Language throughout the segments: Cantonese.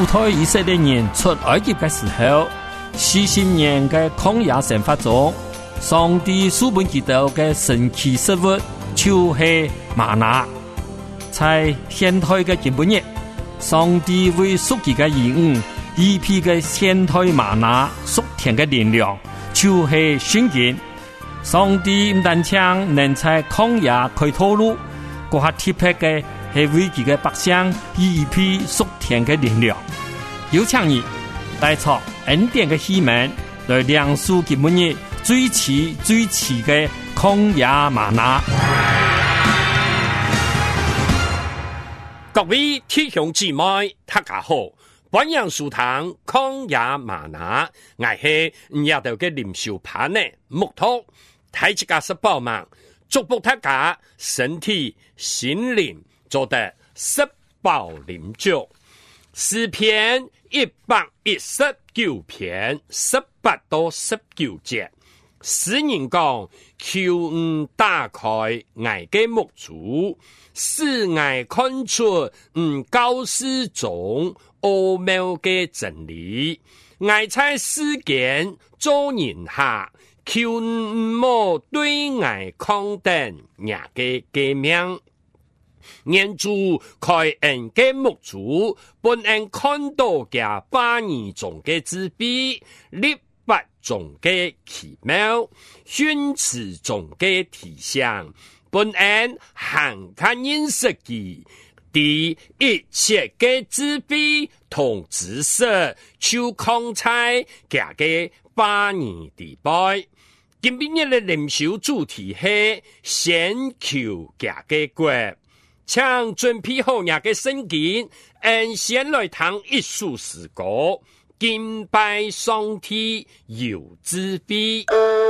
主推以色列人出埃及的时候，40年的曠野生活中，上帝赐给他们的神奇食物就是玛拿。在现代的今日，上帝为属己的儿女预备的现代玛拿属天的力量，就是圣经。上帝唔但将能在曠野開道路，嗰下特別嘅係為佢嘅百姓預備屬天嘅力量。有請你帶出恩典嘅希望，來亮出今日最遲嘅曠野嗎哪。 各位弟兄姊妹，大家好！本人書堂曠野嗎哪，我係日頭嘅靈修派呢木托，睇自家是幫忙，祝福大家身體心靈做得十飽靈足。詩篇119篇18到19節，詩人講：求打開我嘅目珠，使我看出教師中奧妙嘅真理。我在世間做人下，求莫對我抗定人嘅誡命。願主開恩嘅目珠，本恩看到嘅8年中嘅智慧，立法中嘅奇妙，訓詞中嘅體相，本恩涵看認識嘅第一切嘅智慧同知識，就抗在嘅嘅8年地拜。今日嘅靈修主題係先求嘅嘅國。請準備好日嘅聖經，先來聽一首詩歌，敬拜上帝有智慧。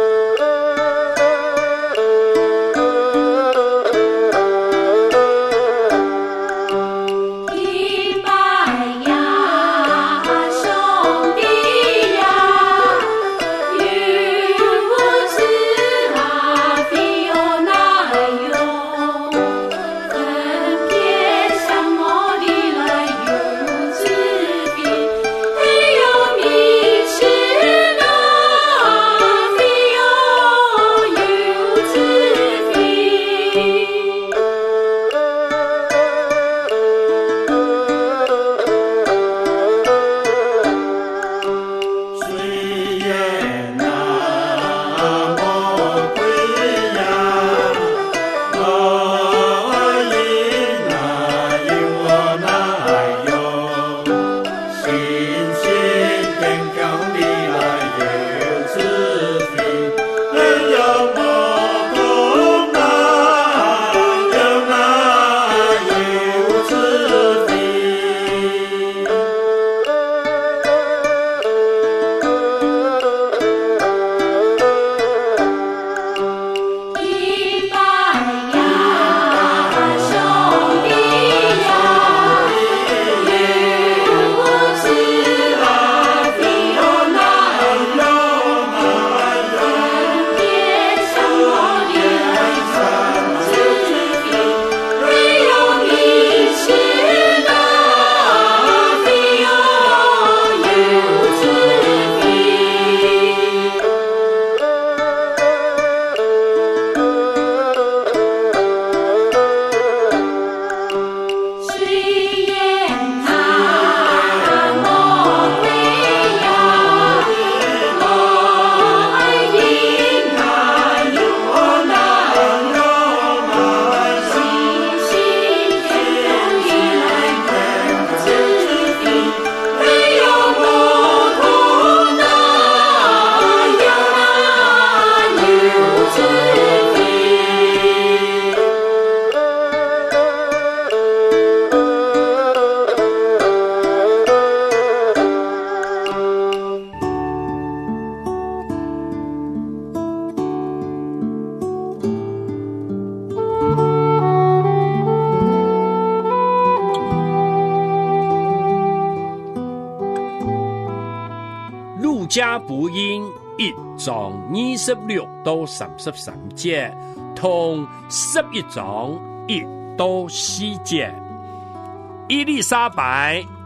路加福音1章26到33節，同11章1到4節。伊麗莎白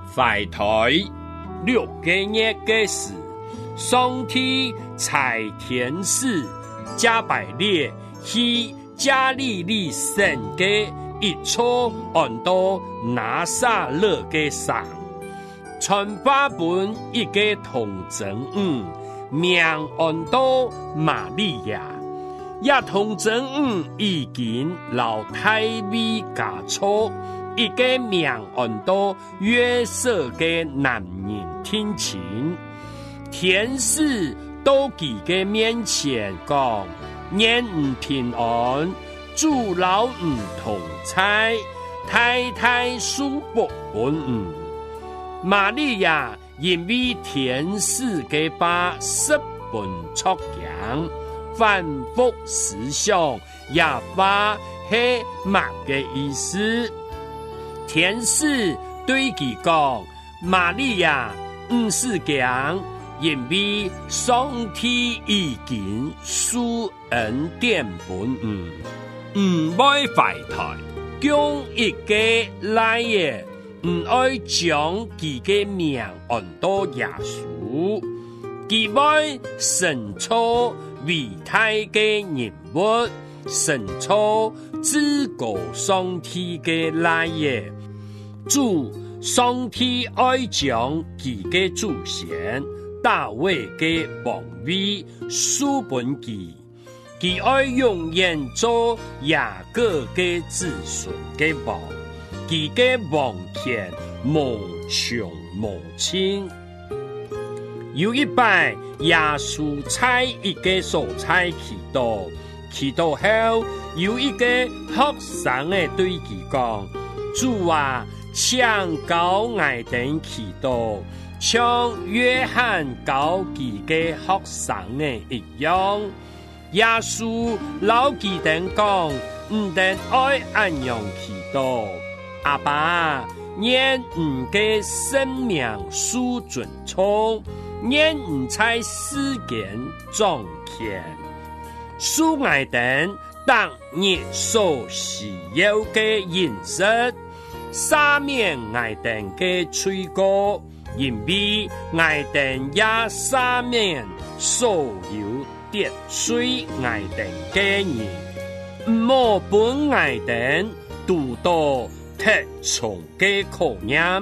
怀胎6个月的时，上帝差天使加百列去加利利城的一处按到拿撒勒的山，传发本一个童真女，名按到玛利亚。也童真女已经老太尉嫁错一个名按到约瑟的男人听情，天使到佢嘅面前讲：愿平安，主老同在，太太舒服本。玛利亚因为天使嘅把十分出强。反复思想也发是乜嘅意思？天使对佢讲：玛利亚唔是强，因为上帝已经赐恩典本唔爱怀胎，将一个来嘢唔爱将佢嘅命按到耶稣，佢爱神操。伟大嘅人物，神操至高上帝嘅来耶，主上帝愛將佢嘅祖先大衛嘅王位賜本佢，佢愛永遠做雅各嘅子孫嘅王，佢嘅王權無窮無盡。有一擺，耶穌在一個所在祈禱，祈禱後有一個學生嘅對佢講：主啊，請教我哋祈禱，像約翰教佢嘅學生嘅一樣。耶穌老佢哋講：唔得愛按樣祈禱，阿爸，願唔嘅生命受尊重。願唔在世間莊虔，恕我哋當日所需要嘅飲食，赦免我哋嘅罪過，因為我哋也赦免所有得罪我哋嘅人，唔好本我哋度到特重嘅考驗。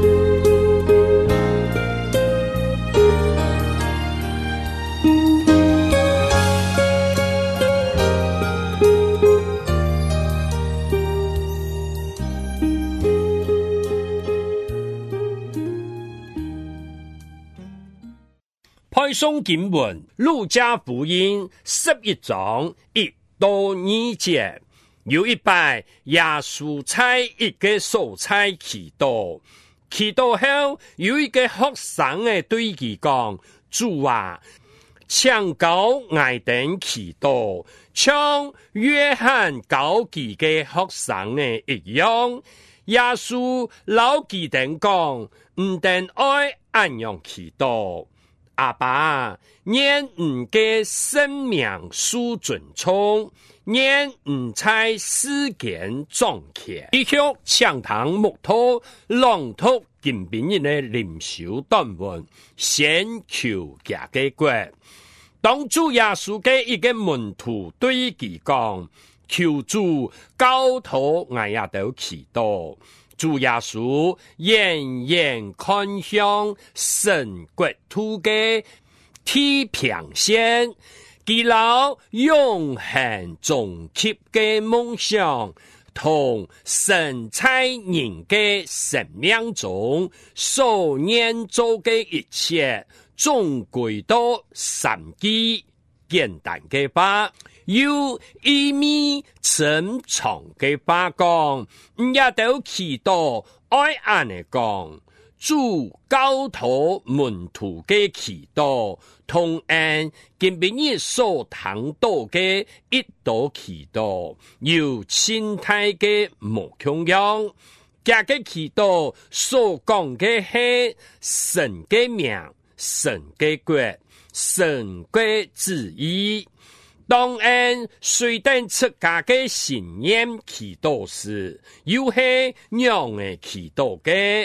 派送經文路加福音11章1到2節，有一擺耶穌在一個所在祈禱，祈禱後有一個學生嘅對佢講：主啊，請教我哋祈禱，像約翰教佢嘅學生嘅一樣。耶穌老佢哋講：唔得愛按樣祈禱。阿爸，願唔嘅生命受尊重，願唔在世間莊虔。以後請堂木頭朗讀今晡日嘅靈修短文，先求家嘅國。當主耶穌嘅一個門徒對佢講：求主教導我也都祈禱。主耶穌遠遠看向神國土嘅地平線，佢老永恆終極嘅夢想，同神在人嘅生命中所念做嘅一切，總歸到三句簡單嘅話。有意味深長嘅話講，也都祈禱愛安嘅講，主教導門徒嘅祈禱，同按今晡日所談到嘅一道祈禱，有親態嘅無窮樣。這個祈禱所講嘅係神嘅名、神嘅國、神嘅旨意。當然，雖然出家嘅信念祈禱時，又係樣嘅祈禱嘅，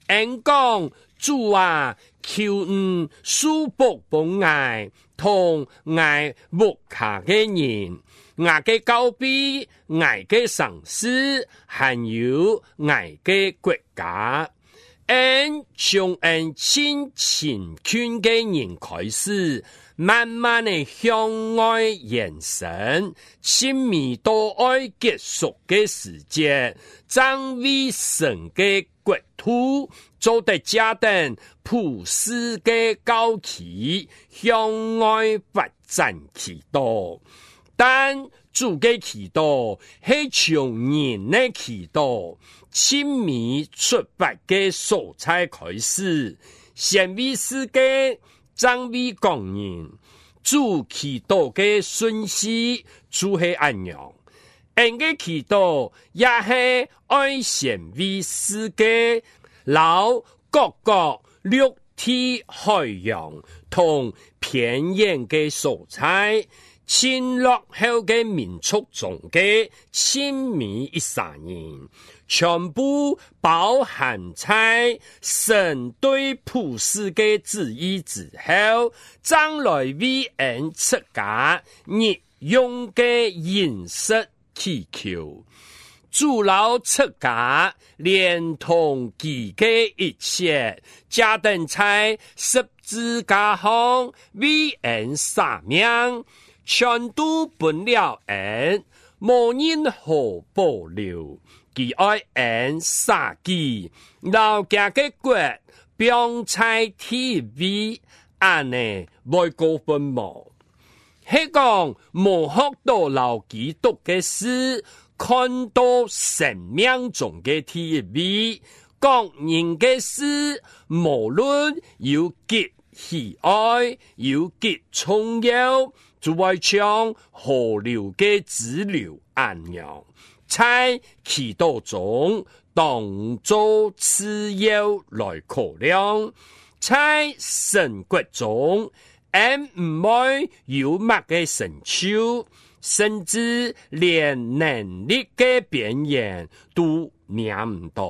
因讲主啊，求你赐福帮爱同爱木下嘅人，我嘅高比，我嘅上司，还有我嘅國家。從親情圈嘅人開始，慢慢地向外延伸，親密到愛結束嘅時節，將為神嘅國土做得家庭普世嘅高旗，向外發展起多。但主嘅祈禱係從人嘅祈禱親密出發嘅素材開始，先為世界，再為港人。主祈禱嘅順序就係按樣，人嘅祈禱也係愛先為世界，留各個陸地海洋同偏遠嘅素材。侵落後嘅民族中嘅親密13人，全部包含在神對普世嘅旨意之後，將來為人出家日用嘅飲食祈求，主老出家連同其嘅一切，加等在十字架上為人捨命。全都本了恩，無人可保留。其愛恩殺己，老家嘅國標在天位，安呢未過分無？係講無學到老基督嘅事，看到生命中嘅天位，講人嘅事，無論有極喜愛，有極重要。就會將河流嘅支流按樣，在祈禱中當作次要來考量，在神國中，唔會有乜嘅成就，甚至連能力嘅表現都念唔到。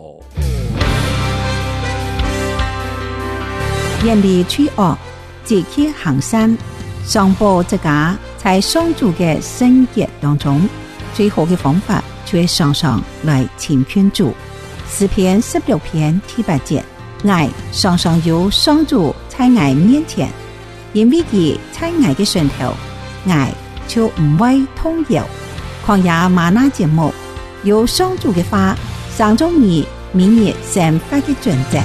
遠離罪惡，積極行善。上報這家在上主嘅聖潔當中，最好嘅方法就係常常來親近主。詩篇16篇第8節，愛常常有上主在愛面前，因為佢在愛嘅順頭，愛就唔會動搖。曠野嗎哪節目有上主嘅話，上中你每日生活嘅準則。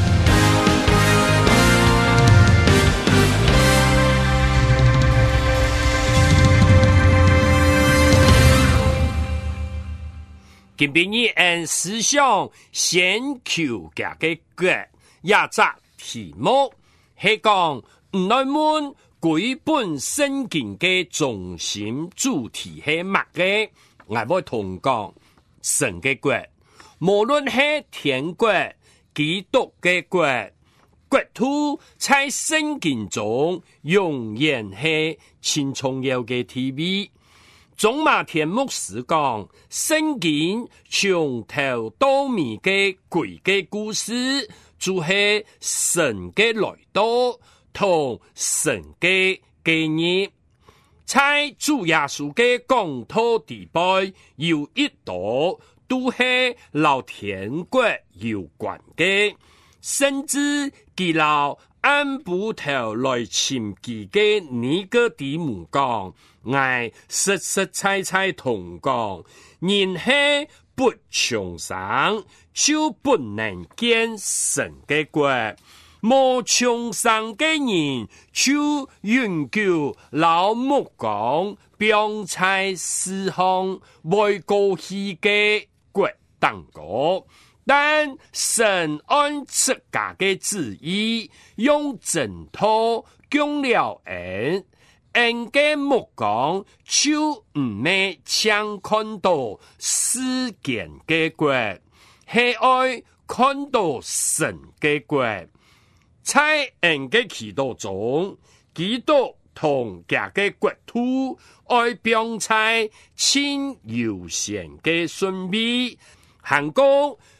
今邊日按思想先求家嘅國，也則題目係講唔來問歸本聖經嘅中心主題係乜嘅？我會同講神嘅國，無論係天國、基督嘅國，國土在聖經中永遠係最重要嘅地位。總馬田牧師講，聖經從頭到尾嘅鬼嘅故事，就係神嘅來到同神嘅紀念。在主耶穌嘅講道地位有一度都係老天國有關嘅，甚至佢老按部頭來尋記嘅尼哥底母講。我實實在在同講，人係不重生就不能見神嘅國，無重生嘅人就永久老木講，標在四方未過去嘅國當國。但神按自家嘅旨意，用真道供了恩。人嘅目光就唔係想看到世間嘅國，係愛看到神嘅國。在人嘅祈禱中，基督同家嘅國土愛標在親優先嘅順位，韓國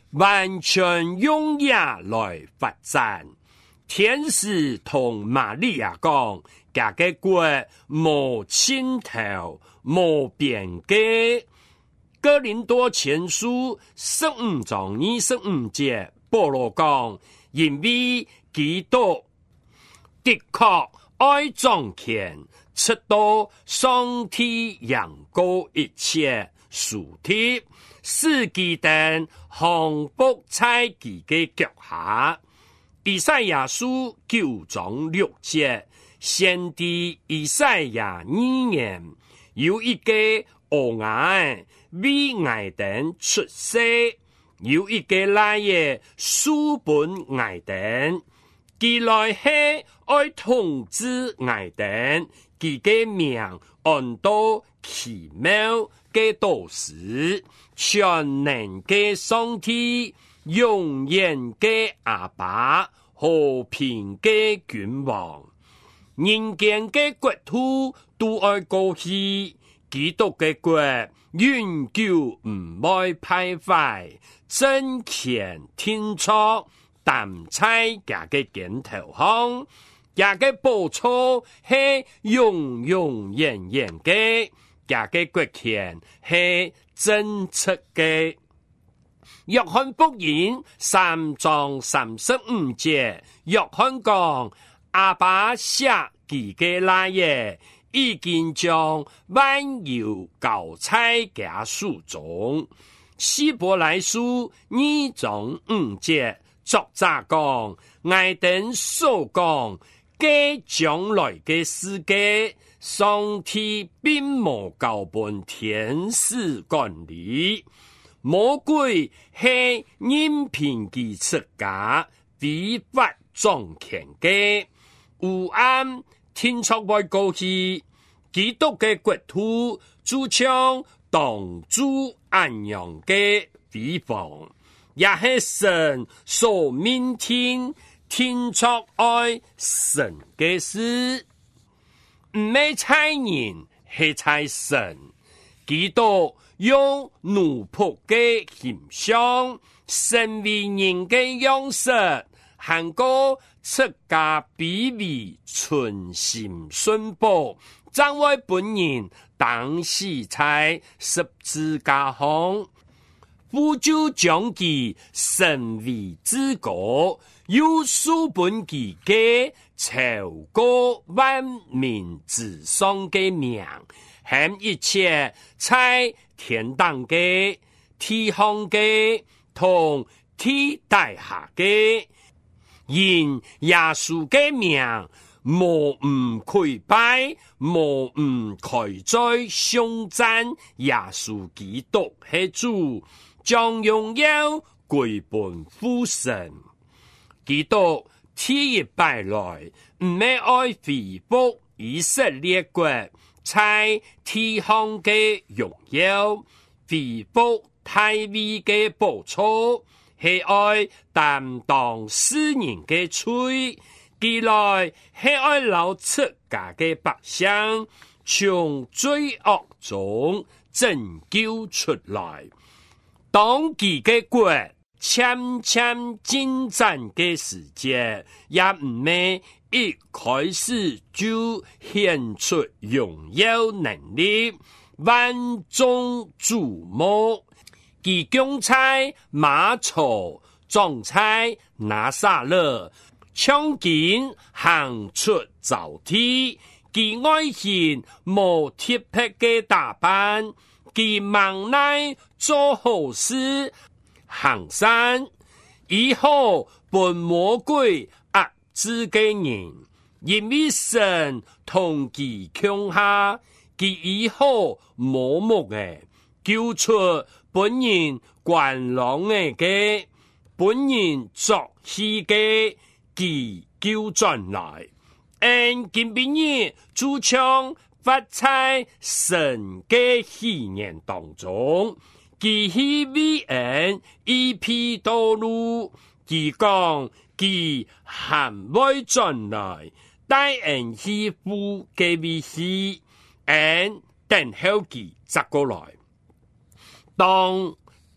完全用也来发展。天使同玛利亚讲，家个国无尽头，无边界。哥林多前书15章25节，保罗讲，因为基督的确爱掌权，直到上帝养过一切事体，使基登降服在其嘅腳下。以賽亞書9章6節，先知以賽亞預言，有一個烏鴉為外登出世，有一個來嘅書本外登，佢來係愛統治外登，佢嘅名按到奇妙嘅導師，全能嘅上帝，永遠嘅阿爸，和平嘅君王。人間嘅國土都愛過去，基督嘅國永久唔會敗壞，政權天錯，但在家嘅鏡頭上，家嘅報酬係永永遠遠嘅，家嘅國權係真實嘅。約翰福音3章35節，約翰講，阿爸寫佢嘅來嘢，已經將萬有交在佢手中。希伯來書2章5節，作者講，愛等所講嘅將來嘅世界，上帝並無交本天使管理。魔鬼係任憑其出家，違法掌權嘅，有暗天作為過去，基督嘅國土就像當主安陽嘅地方，也係神所命定天作愛神嘅事，唔係猜人，係猜神。基督用奴僕嘅形象，成為人嘅樣式，行過出家卑微，存心順服，將為本人當死在十字架上，父就將其升為至高，又書本其嘅超過萬民之上嘅名，含一切在天堂嘅、地上嘅同地底下嘅，因耶穌嘅名，無唔潰敗，無唔開在上讚耶穌基督係主，將榮耀歸本父神。基督第一擺來，唔係愛恢復以色列國在地上嘅榮耀，恢復大衛嘅寶座，係愛擔當世人嘅罪，記來係愛流出家嘅百姓，從罪惡中拯救出來。當其嘅國漸漸進展嘅時節，也唔係一開始就顯出榮耀能力，萬眾矚目。其將在馬槽撞在拿撒勒，槍劍行出沼地。其外形無鐵皮嘅打扮，其忙內做好事。行山以後本魔鬼壓制嘅人，因為神同其強下，其以後盲目嘅救出本人慣狼嘅本人作戲嘅其救轉來，因今邊日主槍發在神嘅喜年當中。其希為人一批道路，其講其含會轉來，帶人希福嘅微笑，人等候其執過來。當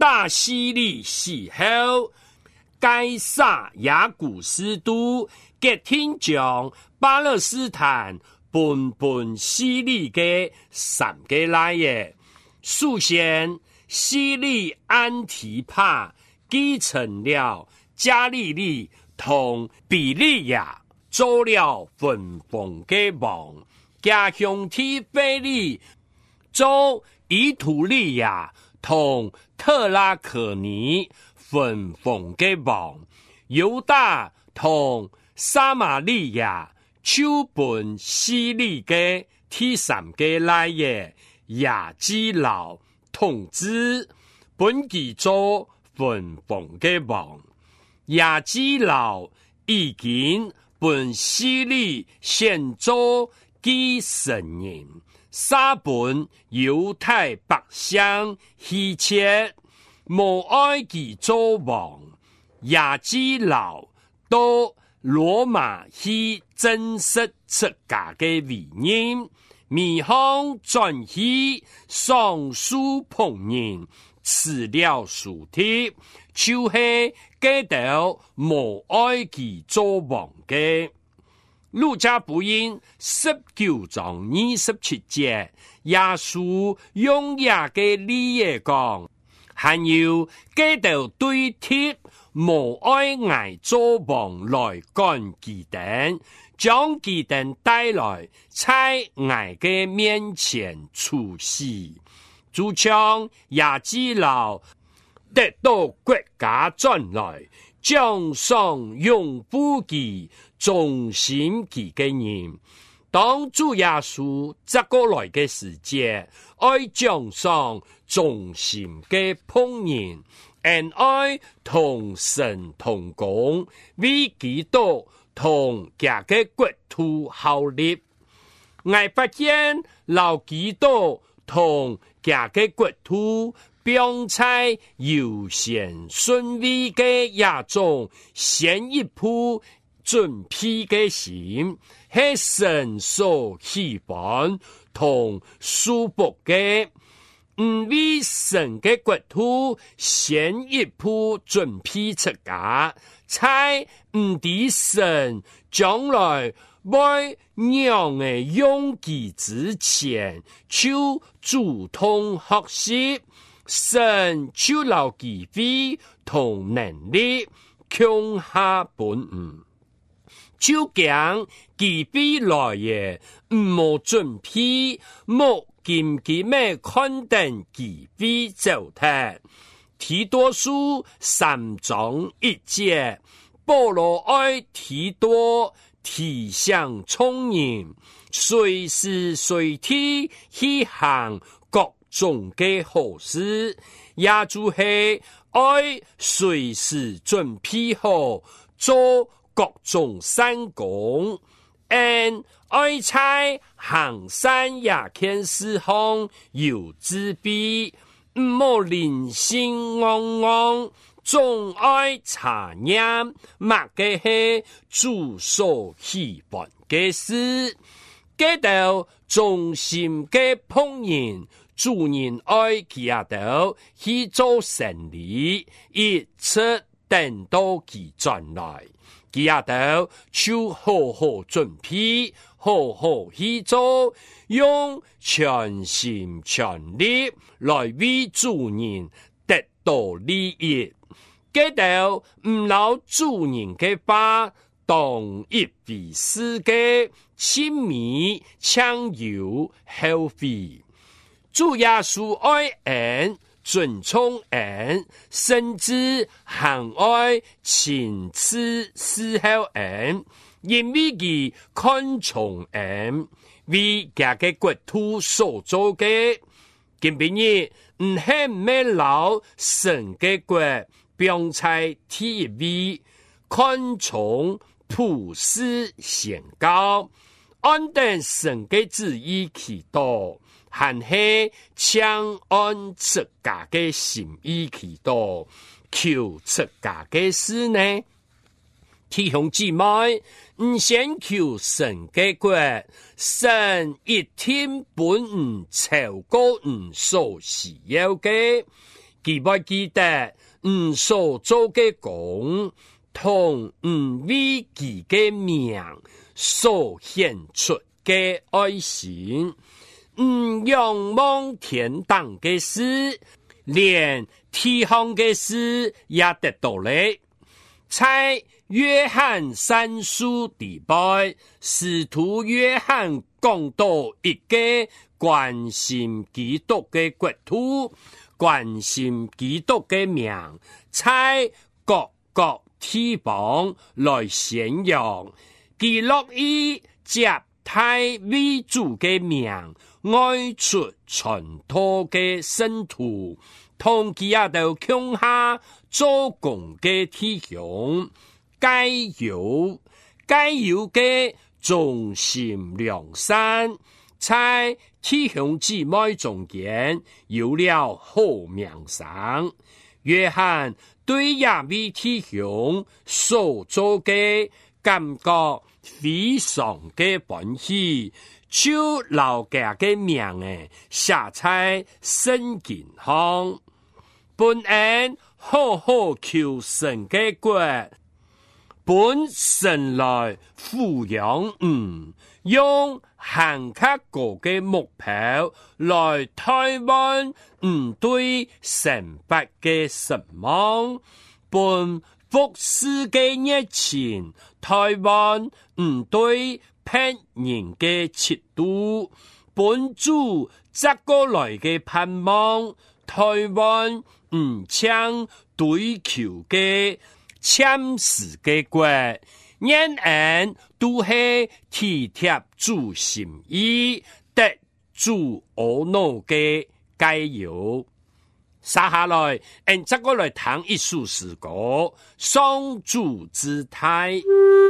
大希利死后，该撒雅古斯都决定将巴勒斯坦分希利嘅3個來嘅，首先希利安提帕繼承了加利利同比利亞，做了分封嘅王，加兄弟腓利做以圖利亞同特拉可尼分封嘅王，猶大同撒瑪利亞就本希利嘅第3個來嘅亞基老統治，本其做分封嘅王。亞基老已經本希利先做繼承人，殺本猶太百姓希切，無愛其做王。亞基老到羅馬去正式出家嘅為人，面向轉去上書旁人，辭了書帖，就是記得無愛其做王嘅。路加福音19章27節，耶穌用亞嘅理嘢講，還有記得對貼無愛挨做王來趕其等，將其等帶來在挨嘅面前處死。就像亞基老得到國家轉來，將上擁護其忠心其嘅人。當主耶穌接過來嘅時節，愛將上忠心嘅僕人，愛同神同工，為基督同家嘅國土效力。我發現老基督同家嘅國土並在優先順位嘅亞種先一步準備嘅心，係神所喜歡同舒服嘅。為神嘅國土先一步準備出家，才唔知神將來會讓嘅用記之前，就主動學習神就留機會同能力，強下本唔，就講機會來嘅唔冇準備，冇緊急咩看定機會走脫。提多書3章1節，保羅愛提多提醒聰人，隨時隨地去行各種嘅好事，也就是愛隨時準備好做各種善功，愛在行善也件事項有自備，唔好靈性昂昂，總愛查驗乜嘅係主所喜歡嘅事，記得忠心嘅僕人，主人愛其下頭去做生理，一直等到其轉來，其下頭就好好準備，好好去做，用全心全力來為主人得到利益。記得唔留主人嘅話當一回事嘅，親密搶有後悔。主耶穌愛人，尊重人，甚至行愛親自伺候人，因為佢看重人，為家嘅國土所做嘅。今日唔係咩老神嘅國，並在第一位，看重普世宣告，按定神嘅旨意祈禱。還是將按自家嘅心意祈禱，求自家嘅事呢？弟兄姊妹，唔先求神嘅國，神一定本唔超過唔所需要嘅。 记不记得所做嘅工，同为己嘅名所献出嘅愛心，仰望天堂嘅事，連地方嘅事也得到咧。在約翰三書地拜，使徒約翰講到一個關心基督嘅國土，關心基督嘅名，在各個地方來宣揚，佢樂意接待為主嘅名，愛出傳道嘅聖徒，同佢也都強下做工嘅弟兄，加油嘅忠心良善，在弟兄姊妹中間有了好名聲。約翰對亞位弟兄所做嘅感覺非常嘅歡喜，就老家嘅名寫在聖經上，本恩好好求神嘅國，本神來撫養用行卡國嘅目標來台灣對神伯嘅神望，本服侍嘅熱情，台灣對騙人嘅切度，本主摘過來嘅盼望，台灣將對求嘅簽詞嘅國，人人都係體貼主心意，得主我腦嘅加油。接下來，這個來談一首詩歌，上主之態。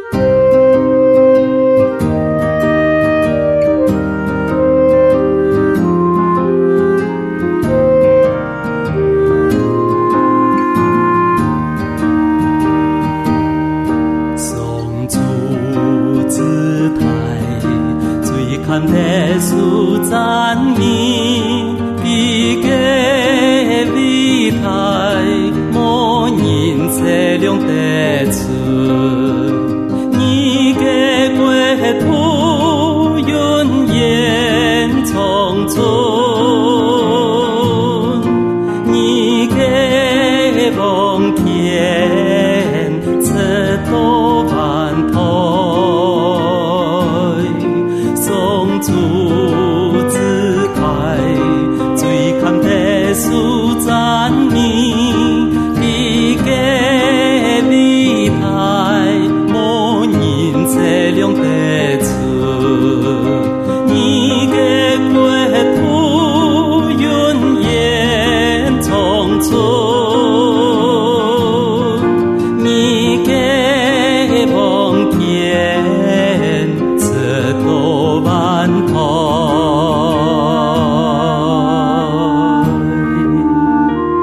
看耶穌讚美你嘅偉大，無人測量得出，你嘅國土永遠長存，你嘅望天直到萬代。主之愛，最堪耶穌讚美，你嘅偉大，無人測量得出，你嘅國土永遠長存，你嘅望天直到萬代。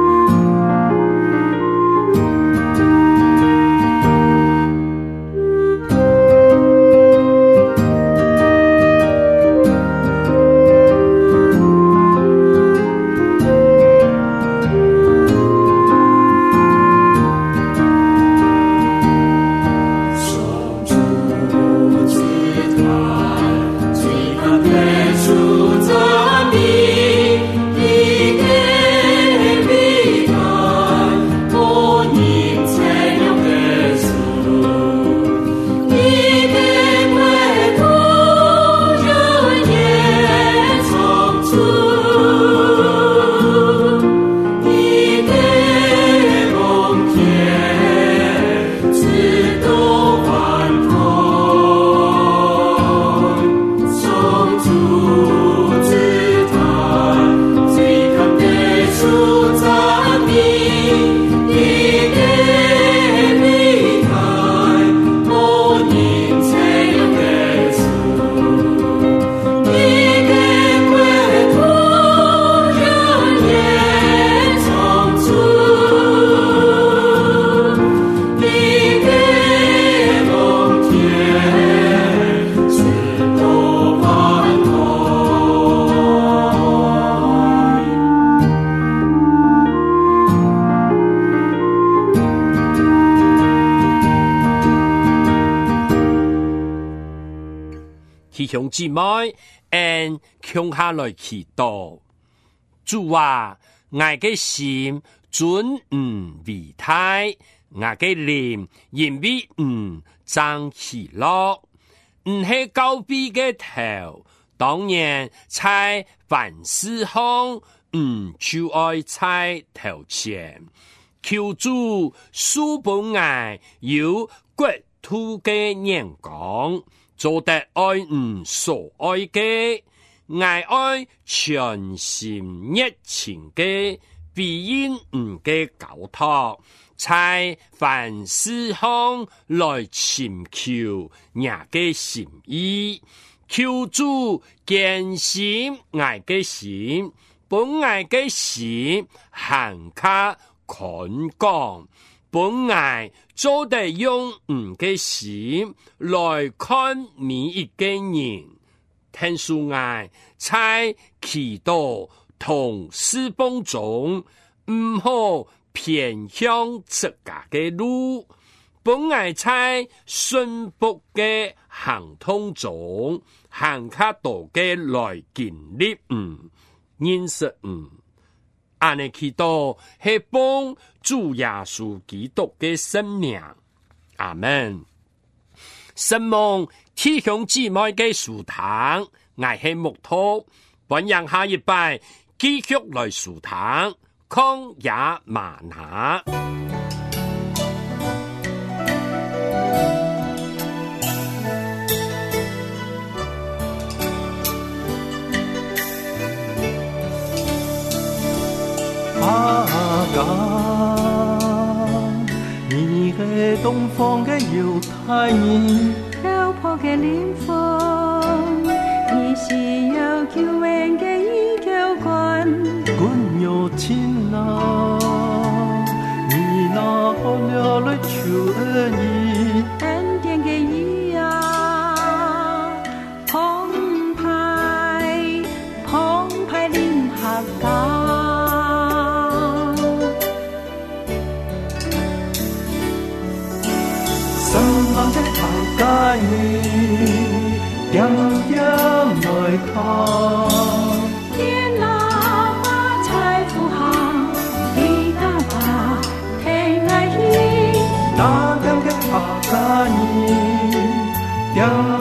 兄姊妹，按向下來祈禱。主啊，我嘅心尊為大，我嘅靈因為爭喜樂，係高比嘅頭，當然在凡事上就愛在頭前。求主賜本愛有國土嘅眼光，做得愛所愛嘅，愛全心熱情嘅，必因嘅交託，在凡事上來尋求人嘅心意，求主堅心愛嘅心，本愛嘅心行卡看講，本愛做得用嘅心來看每一個人，聽書愛在祈禱同侍奉中，唔好偏向自家嘅路，本愛在順服嘅行通中，行卡多嘅來建立認識安尼祈禱係幫主耶穌基督嘅生命，阿們。神望弟兄姊妹嘅書堂，我係木頭，本人下一拜繼續來書堂，曠野嗎哪。 你係東方嘅猶太人， 漂泊嘅靈魂，你是有救恩嘅依靠君， 君有情啊，你拿好了來求恩義， 恩典嘅義啊，澎湃臨合家。 帶你點點來看， 天哪馬才富行，地大把天愛意， 那點嘅拍帶你點。